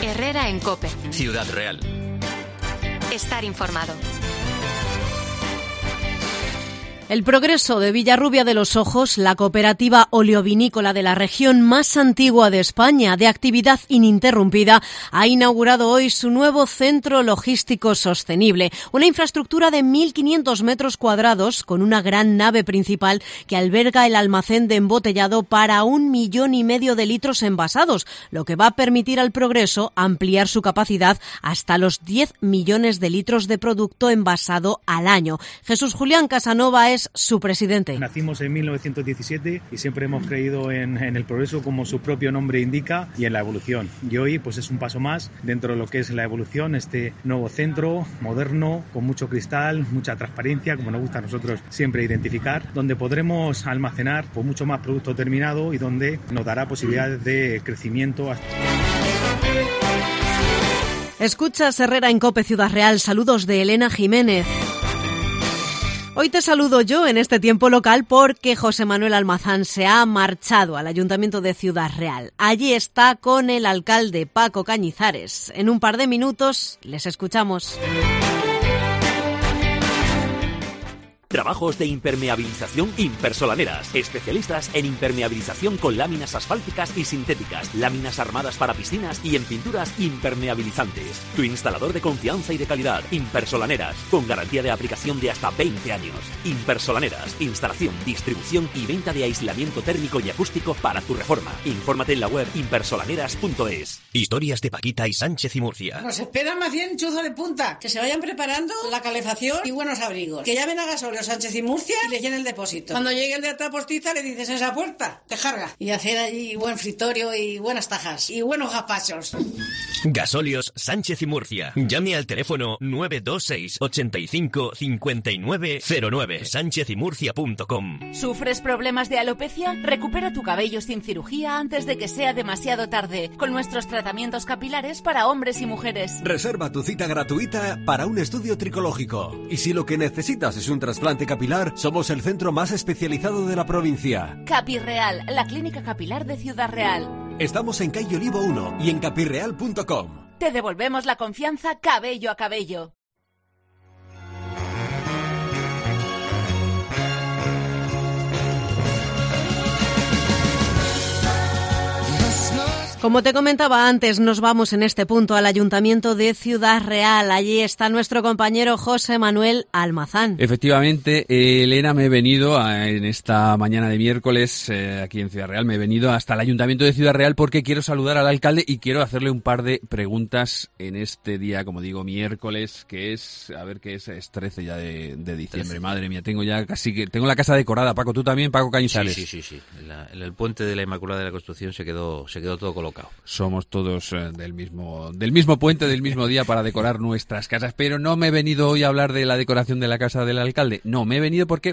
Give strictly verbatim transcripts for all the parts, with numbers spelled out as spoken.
Herrera en COPE. Ciudad Real. Estar informado. El progreso de Villarrubia de los Ojos, la cooperativa oleovinícola de la región más antigua de España, de actividad ininterrumpida, ha inaugurado hoy su nuevo centro logístico sostenible, una infraestructura de mil quinientos metros cuadrados con una gran nave principal que alberga el almacén de embotellado para un millón y medio de litros envasados, lo que va a permitir al progreso ampliar su capacidad hasta los diez millones de litros de producto envasado al año. Jesús Julián Casanova es su presidente. Nacimos en mil novecientos diecisiete y siempre hemos creído en, en el progreso, como su propio nombre indica, y en la evolución. Y hoy pues es un paso más dentro de lo que es la evolución, este nuevo centro moderno, con mucho cristal, mucha transparencia, como nos gusta a nosotros siempre identificar, donde podremos almacenar pues, mucho más producto terminado y donde nos dará posibilidades de crecimiento. Escuchas Herrera en COPE Ciudad Real. Saludos de Elena Jiménez. Hoy te saludo yo en este tiempo local porque José Manuel Almazán se ha marchado al Ayuntamiento de Ciudad Real. Allí está con el alcalde Paco Cañizares. En un par de minutos les escuchamos. Trabajos de impermeabilización Impersolaneras. Especialistas en impermeabilización con láminas asfálticas y sintéticas, láminas armadas para piscinas y en pinturas impermeabilizantes. Tu instalador de confianza y de calidad. Impersolaneras. Con garantía de aplicación de hasta veinte años. Impersolaneras. Instalación, distribución y venta de aislamiento térmico y acústico para tu reforma. Infórmate en la web impersolaneras punto es. Historias de Paquita y Sánchez y Murcia. Nos esperan más bien chuzo de punta. Que se vayan preparando la calefacción y buenos abrigos. Que llamen a Gasóleo Sánchez y Murcia y le llenen el depósito. Cuando llegue el de otra postiza le dices esa puerta, te carga. Y hacer allí buen fritorio y buenas tajas y buenos gazpachos. Gasóleos Sánchez y Murcia. Llame al teléfono nueve dos seis, ochenta y cinco, cincuenta y nueve cero nueve. sánchez y murcia punto com. ¿Sufres problemas de alopecia? Recupera tu cabello sin cirugía antes de que sea demasiado tarde, con nuestros tratamientos capilares para hombres y mujeres. Reserva tu cita gratuita para un estudio tricológico. Y si lo que necesitas es un trasplante capilar, somos el centro más especializado de la provincia. Capirreal, la clínica capilar de Ciudad Real. Estamos en calle Olivo uno y en capirreal punto com. Te devolvemos la confianza cabello a cabello. Como te comentaba antes, nos vamos en este punto al Ayuntamiento de Ciudad Real. Allí está nuestro compañero José Manuel Almazán. Efectivamente, eh, Elena, me he venido a, en esta mañana de miércoles eh, aquí en Ciudad Real, me he venido hasta el Ayuntamiento de Ciudad Real porque quiero saludar al alcalde y quiero hacerle un par de preguntas en este día, como digo, miércoles, que es, a ver qué es, es trece ya de, de diciembre. trece. Madre mía, tengo ya casi que, tengo la casa decorada. Paco, ¿tú también, Paco Cañizares? Sí, sí, sí, sí. La, el puente de la Inmaculada de la Constitución se quedó, se quedó todo colocado. Somos todos eh, del mismo del mismo puente, del mismo día para decorar nuestras casas, pero no me he venido hoy a hablar de la decoración de la casa del alcalde. No, me he venido porque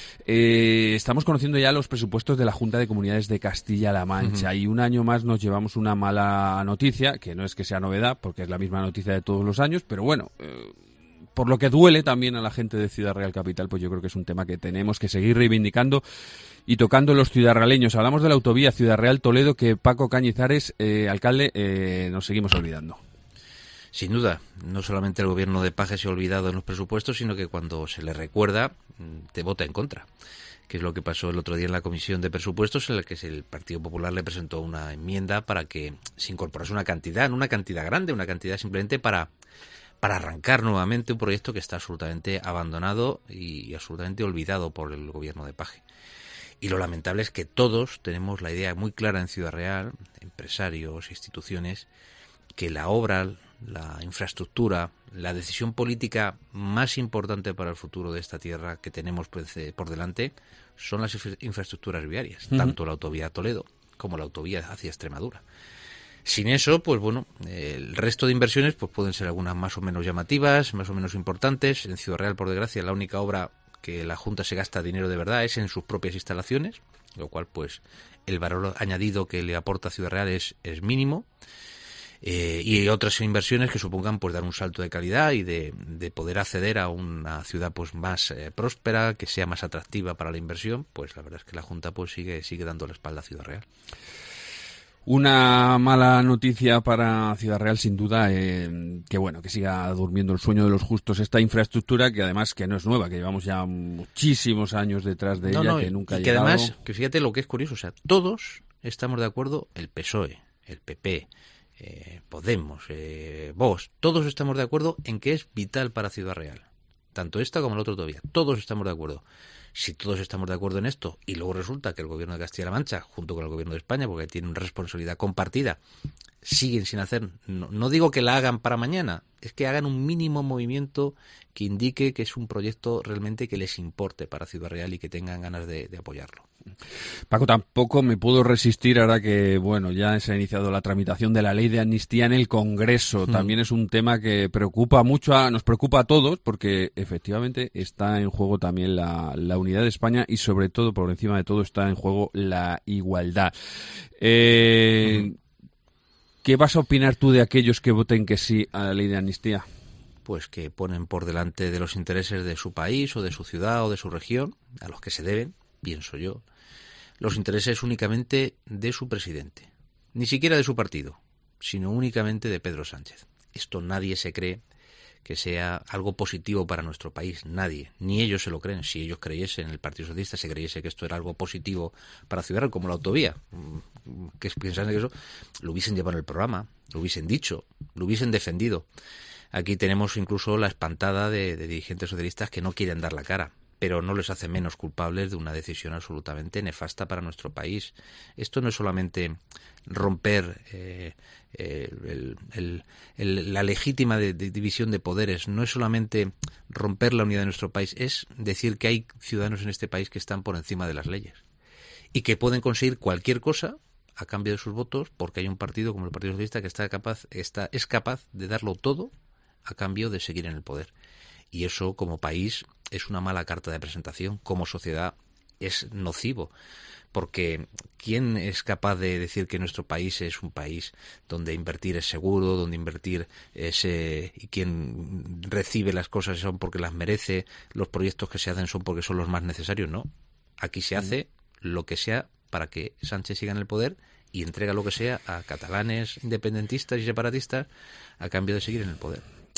eh, estamos conociendo ya los presupuestos de la Junta de Comunidades de Castilla-La Mancha. Uh-huh. Y un año más nos llevamos una mala noticia, que no es que sea novedad, porque es la misma noticia de todos los años, pero bueno, eh, por lo que duele también a la gente de Ciudad Real Capital, pues yo creo que es un tema que tenemos que seguir reivindicando y tocando los ciudadraleños. Hablamos de la autovía Ciudad Real-Toledo, que Paco Cañizares, eh, alcalde, eh, nos seguimos olvidando. Sin duda, no solamente el gobierno de Paje se ha olvidado en los presupuestos, sino que cuando se le recuerda, te vota en contra. Que es lo que pasó el otro día en la Comisión de Presupuestos, en la que el Partido Popular le presentó una enmienda para que se incorporase una cantidad, no una cantidad grande, una cantidad simplemente para... para arrancar nuevamente un proyecto que está absolutamente abandonado y absolutamente olvidado por el gobierno de Paje. Y lo lamentable es que todos tenemos la idea muy clara en Ciudad Real, empresarios, instituciones, que la obra, la infraestructura, la decisión política más importante para el futuro de esta tierra que tenemos por delante son las infraestructuras viarias, uh-huh. tanto la autovía a Toledo como la autovía hacia Extremadura. Sin eso, pues bueno, el resto de inversiones pues pueden ser algunas más o menos llamativas, más o menos importantes. En Ciudad Real, por desgracia, la única obra que la Junta se gasta dinero de verdad es en sus propias instalaciones, lo cual pues el valor añadido que le aporta Ciudad Real es, es mínimo. Eh, y otras inversiones que supongan pues dar un salto de calidad y de, de poder acceder a una ciudad pues más eh, próspera, que sea más atractiva para la inversión, pues la verdad es que la Junta pues sigue sigue dando la espalda a Ciudad Real. Una mala noticia para Ciudad Real, sin duda, eh, que bueno, que siga durmiendo el sueño de los justos esta infraestructura, que además que no es nueva, que llevamos ya muchísimos años detrás de no, ella, no, que nunca y ha que llegado. Además, que fíjate lo que es curioso, o sea, todos estamos de acuerdo, el P S O E, el P P, eh, Podemos, eh, Vox, todos estamos de acuerdo en que es vital para Ciudad Real. Tanto esta como el otro todavía, todos estamos de acuerdo. Si todos estamos de acuerdo en esto y luego resulta que el gobierno de Castilla-La Mancha, junto con el gobierno de España, porque tienen una responsabilidad compartida, siguen sin hacer, no, no digo que la hagan para mañana, es que hagan un mínimo movimiento que indique que es un proyecto realmente que les importe para Ciudad Real y que tengan ganas de, de apoyarlo. Paco, tampoco me puedo resistir ahora que, bueno, ya se ha iniciado la tramitación de la ley de amnistía en el Congreso. También es un tema que preocupa mucho, a, nos preocupa a todos, porque efectivamente está en juego también la, la unidad de España y sobre todo, por encima de todo, está en juego la igualdad. Eh, ¿Qué vas a opinar tú de aquellos que voten que sí a la ley de amnistía? Pues que ponen por delante de los intereses de su país o de su ciudad o de su región, a los que se deben, pienso yo, los intereses únicamente de su presidente, ni siquiera de su partido, sino únicamente de Pedro Sánchez. Esto nadie se cree que sea algo positivo para nuestro país, nadie, ni ellos se lo creen. Si ellos creyesen, el Partido Socialista se creyese que esto era algo positivo para Ciudad Real, como la autovía, que piensan que eso, lo hubiesen llevado en el programa, lo hubiesen dicho, lo hubiesen defendido. Aquí tenemos incluso la espantada de, de dirigentes socialistas que no quieren dar la cara, pero no les hace menos culpables de una decisión absolutamente nefasta para nuestro país. Esto no es solamente romper eh, el, el, el, la legítima de, de división de poderes, no es solamente romper la unidad de nuestro país, es decir que hay ciudadanos en este país que están por encima de las leyes y que pueden conseguir cualquier cosa a cambio de sus votos, porque hay un partido como el Partido Socialista que está capaz, está, es capaz de darlo todo a cambio de seguir en el poder. Y eso, como país, es una mala carta de presentación. Como sociedad es nocivo, porque ¿quién es capaz de decir que nuestro país es un país donde invertir es seguro, donde invertir es eh, y quien recibe las cosas son porque las merece, los proyectos que se hacen son porque son los más necesarios? No, aquí se hace lo que sea para que Sánchez siga en el poder y entrega lo que sea a catalanes, independentistas y separatistas a cambio de seguir en el poder.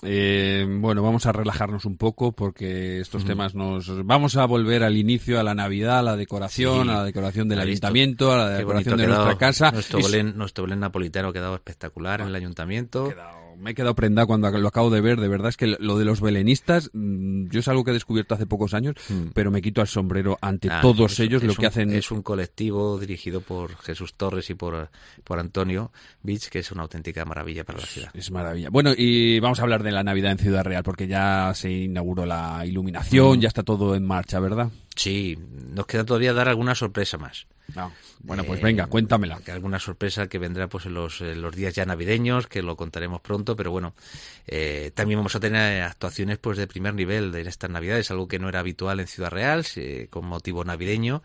Eh, bueno, vamos a relajarnos un poco porque estos mm. temas nos... Vamos a volver al inicio, a la Navidad, a la decoración, sí, a la decoración del ayuntamiento, a la decoración de nuestra casa. Nuestro Belén, nuestro Belén napolitano ha quedado espectacular en el ayuntamiento. Quedado, me he quedado prendado cuando lo acabo de ver. De verdad es que lo de los belenistas, yo es algo que he descubierto hace pocos años, mm. pero me quito el sombrero ante ah, todos es, ellos. Es lo un, que hacen es un colectivo dirigido por Jesús Torres y por, por Antonio Beach, que es una auténtica maravilla para la ciudad. Es maravilla. Bueno, y vamos a hablar de la Navidad en Ciudad Real, porque ya se inauguró la iluminación, mm. ya está todo en marcha, ¿verdad? Sí, nos queda todavía dar alguna sorpresa más. No. Bueno, pues venga, cuéntamela. Eh, alguna sorpresa que vendrá pues en los, en los días ya navideños, que lo contaremos pronto, pero bueno, eh, también vamos a tener actuaciones pues de primer nivel en estas Navidades, algo que no era habitual en Ciudad Real, eh, con motivo navideño,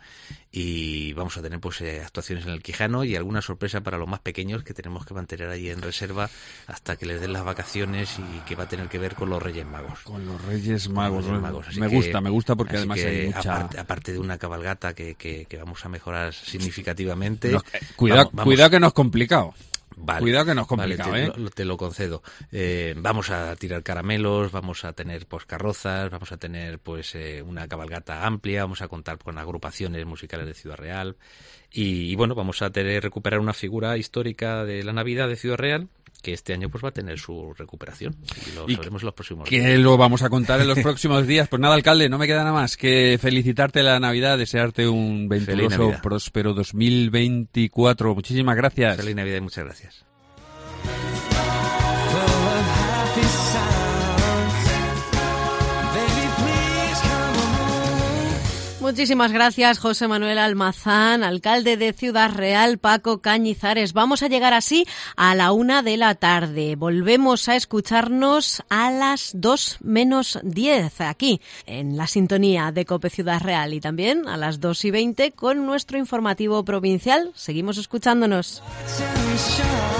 y vamos a tener pues eh, actuaciones en el Quijano y alguna sorpresa para los más pequeños que tenemos que mantener ahí en reserva hasta que les den las vacaciones y que va a tener que ver con los Reyes Magos. Con los Reyes Magos, los Reyes Magos. me que, gusta, me gusta porque además que, hay mucha... Aparte, aparte de una cabalgata que, que, que vamos a mejorar significativamente... No, eh, cuidado, vamos, vamos, cuidado que no es complicado. Vale, Cuidado que no es complicado, vale, te, ¿eh? Lo, te lo concedo. Eh, vamos a tirar caramelos, vamos a tener pues carrozas, vamos a tener pues eh, una cabalgata amplia, vamos a contar con agrupaciones musicales de Ciudad Real y, y bueno, vamos a tener recuperar una figura histórica de la Navidad de Ciudad Real que este año pues va a tener su recuperación y lo sabremos en los próximos días. Que lo vamos a contar en los próximos días. Pues nada, alcalde, no me queda nada más que felicitarte la Navidad, desearte un venturoso, próspero dos mil veinticuatro. Muchísimas gracias. Feliz Navidad y muchas gracias. Muchísimas gracias, José Manuel Almazán, alcalde de Ciudad Real, Paco Cañizares. Vamos a llegar así a la una de la tarde. Volvemos a escucharnos a las dos menos diez, aquí, en la sintonía de COPE Ciudad Real, y también a las dos y veinte con nuestro informativo provincial. Seguimos escuchándonos.